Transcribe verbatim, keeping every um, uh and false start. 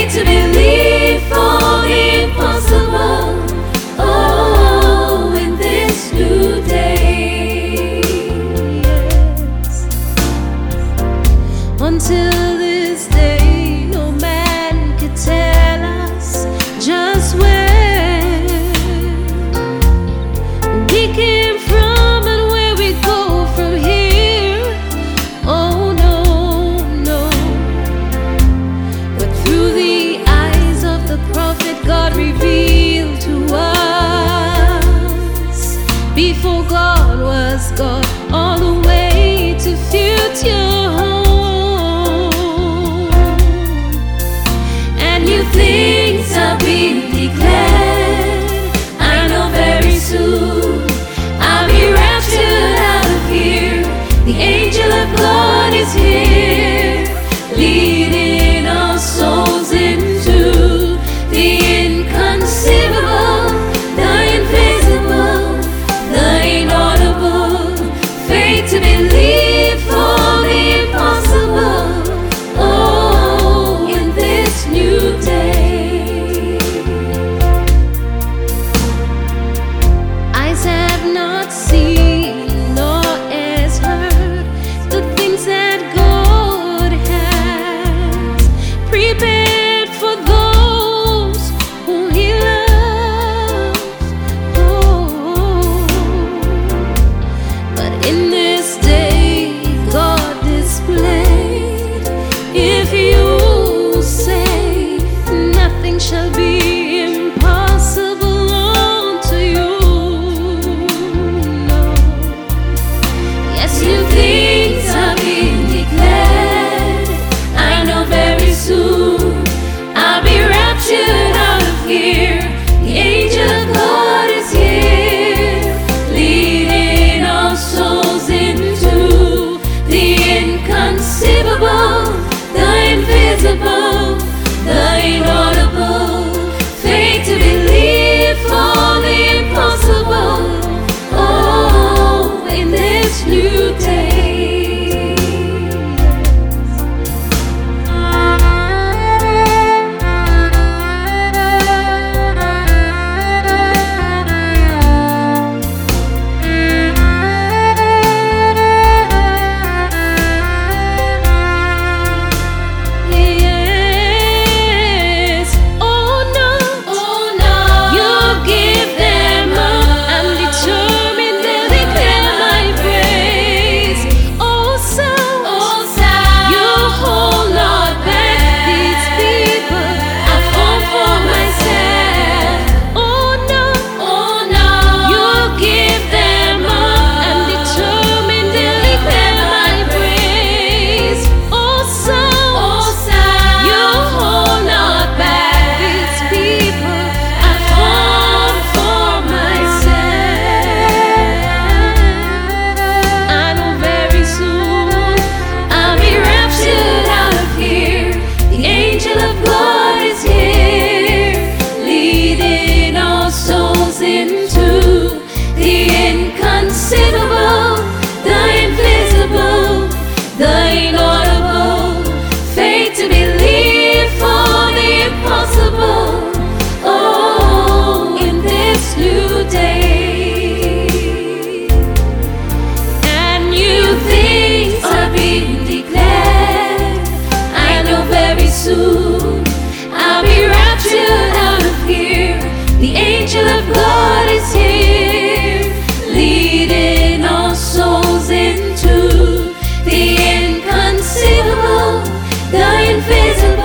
faith to believe for the impossible. Oh, in this new day, yes. Until this day, no man could tell us just where we came from and where we go from here. Oh no, no. But through the eyes of the prophet, God revealed to us, before God was God, all the way to future home. And new things are being declared. I know very soon I'll be raptured out of here. The angel of God is here, leading our souls into the inconceivable, the invisible, the inaudible. Faith to believe for the impossible. Oh, in this new day. Eyes have not seen, nor ears heard, the things that God has prepared for those whom He loves. Oh, but in this day, God displayed, if you say nothing shall be impossible unto you. No. Yes, new things are being declared. I know very soon I'll be raptured out of here. The angel of God is here, leading our souls into the inconceivable, the invisible, the inaudible. Faith to believe for the impossible. Oh, in this new day. Yes. Oh no, oh no. You give them up. I'm determined they'll declare my praise. Oh so, oh so. You hold not back these people I fall for myself. Oh no, oh no. You give them up. I'm determined they'll declare my praise. Oh so, oh so. You hold not back these people I fall for myself. I know very soon I'll be raptured out of here. The angel of God is here, leading our souls into the inconceivable, the invisible, the inaudible. Faith to believe for the impossible. Oh, in this new day. And new things are being declared. I know very soon I'll be raptured out of here. The angel of God is here, leading our souls into the inconceivable, the invisible.